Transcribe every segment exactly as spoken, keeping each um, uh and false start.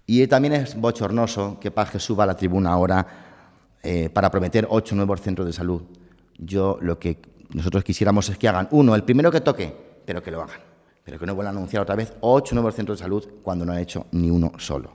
Y también es bochornoso que Paje suba a la tribuna ahora eh, para prometer ocho nuevos centros de salud. Yo lo que nosotros quisiéramos es que hagan uno, el primero que toque, pero que lo hagan. Pero que no vuelvan a anunciar otra vez ocho nuevos centros de salud cuando no han hecho ni uno solo.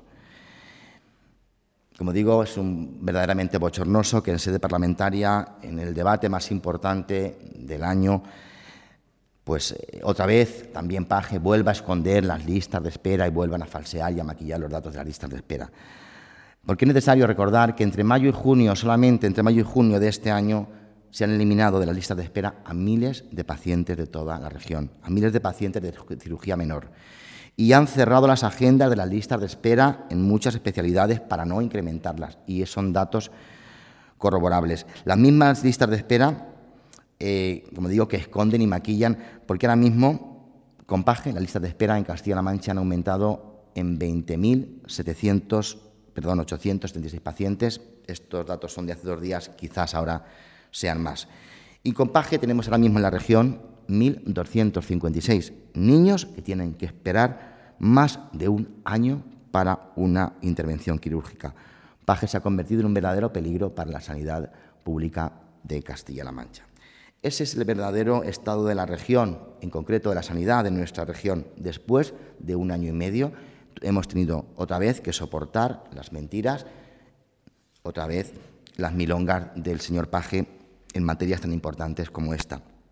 Como digo, es un, verdaderamente bochornoso que en sede parlamentaria, en el debate más importante del año, pues eh, otra vez también Paje vuelva a esconder las listas de espera y vuelvan a falsear y a maquillar los datos de las listas de espera. Porque es necesario recordar que entre mayo y junio, solamente entre mayo y junio de este año, se han eliminado de las listas de espera a miles de pacientes de toda la región, a miles de pacientes de cirugía menor. Y han cerrado las agendas de las listas de espera en muchas especialidades para no incrementarlas. Y son datos corroborables. Las mismas listas de espera, eh, como digo, que esconden y maquillan, porque ahora mismo, con Paje, las listas de espera en Castilla-La Mancha han aumentado en veinte mil setecientos, perdón, ochocientos setenta y seis pacientes. Estos datos son de hace dos días, quizás ahora sean más. Y con Paje tenemos ahora mismo en la región mil doscientos cincuenta y seis niños que tienen que esperar más de un año para una intervención quirúrgica. Paje se ha convertido en un verdadero peligro para la sanidad pública de Castilla-La Mancha. Ese es el verdadero estado de la región, en concreto de la sanidad de nuestra región. Después de un año y medio hemos tenido otra vez que soportar las mentiras, otra vez las milongas del señor Paje en materias tan importantes como esta.